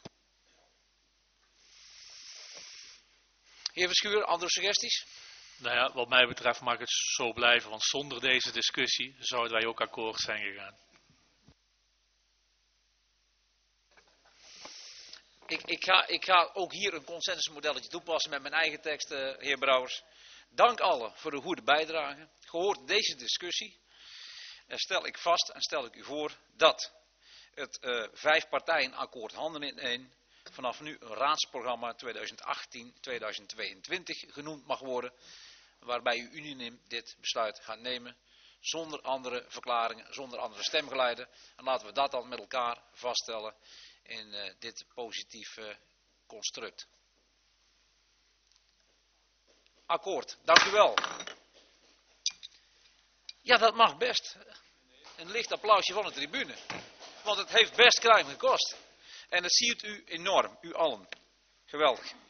Heer Verschuur, andere suggesties? Nou ja, wat mij betreft mag het zo blijven, want zonder deze discussie zouden wij ook akkoord zijn gegaan. Ik, ik, ga, ik ga ook hier een consensusmodelletje toepassen met mijn eigen tekst, uh, heer Brouwers. Dank allen voor de goede bijdrage. Gehoord deze discussie, uh, stel ik vast en stel ik u voor dat het uh, vijf partijenakkoord handen in één vanaf nu een raadsprogramma tweeduizend achttien tweeduizend tweeëntwintig genoemd mag worden, waarbij u unaniem dit besluit gaat nemen, zonder andere verklaringen, zonder andere stemgeluiden. En laten we dat dan met elkaar vaststellen in uh, dit positieve construct. Akkoord, dank u wel. Ja, dat mag best. Een licht applausje van de tribune. Want het heeft best kruim gekost. En dat ziet u enorm, u allen. Geweldig.